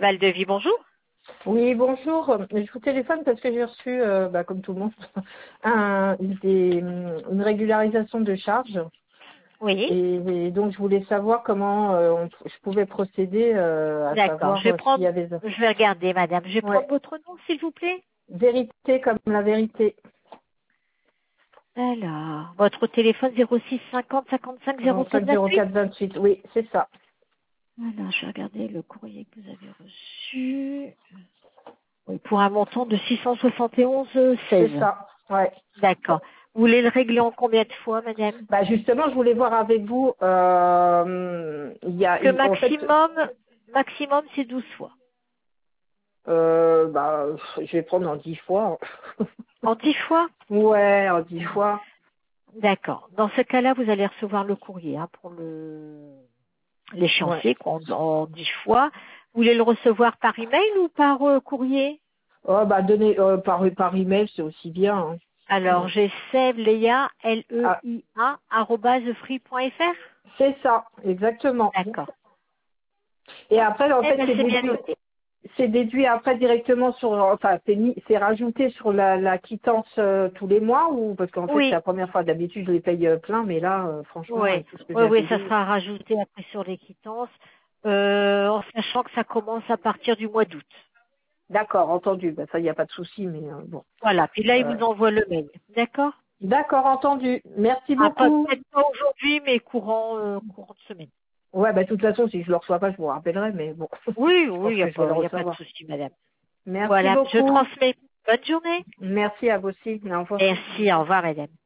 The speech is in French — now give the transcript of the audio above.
Global de Vie, bonjour. Oui, bonjour. Je vous téléphone parce que j'ai reçu, comme tout le monde, une régularisation de charges. Oui, Et donc, je voulais savoir comment je pouvais procéder, à d'accord. savoir s'il y avait... Je vais regarder, madame. Je vais prendre Ouais, votre nom, s'il vous plaît. vérité comme la vérité. Alors, votre téléphone 06 50 55 07 25 28. 04 28. Oui, c'est ça. Alors, je vais regarder le courrier que vous avez reçu. Oui, pour un montant de 671,16. C'est ça. Ouais. D'accord. Vous voulez le régler en combien de fois, madame? Bah, justement, je voulais voir avec vous, Parce que en fait, maximum, c'est 12 fois. je vais prendre en 10 fois. En 10 fois? Ouais, en 10 fois. D'accord. Dans ce cas-là, vous allez recevoir le courrier pour Ouais. l'échéancier en 10 fois. Vous voulez le recevoir par email ou par courrier? Oh, bah, donner, par email, c'est aussi bien, hein. Alors, Mm. j'ai Leia, Ah, Leia, @free.fr. c'est ça, exactement. D'accord. Et après, en Eh fait, bien, c'est bien noté. c'est déduit après directement enfin, c'est rajouté sur la quittance tous les mois ou parce qu'en fait, c'est Oui, la première fois. D'habitude, je les paye plein, mais là, franchement, oui, avec tout ce que oui, j'ai à oui, ça payer. sera rajouté après sur les quittances, en sachant que ça commence à partir du mois d'août. D'accord, entendu. Bah, ça, il n'y a pas de souci, mais bon. Voilà. Puis là, il Euh, vous envoie le mail. D'accord? d'accord, entendu. Merci Ah, beaucoup. peut-être pas aujourd'hui, mais courant de semaine. Ouais, bah, de toute façon, si je le reçois pas, je vous rappellerai, mais bon, Oui, je oui, pense que je vais le il y a pas de recevoir. souci, madame. Merci Voilà, je beaucoup. transmets. Bonne journée. Merci à vous aussi. Au revoir. Merci, au revoir, madame.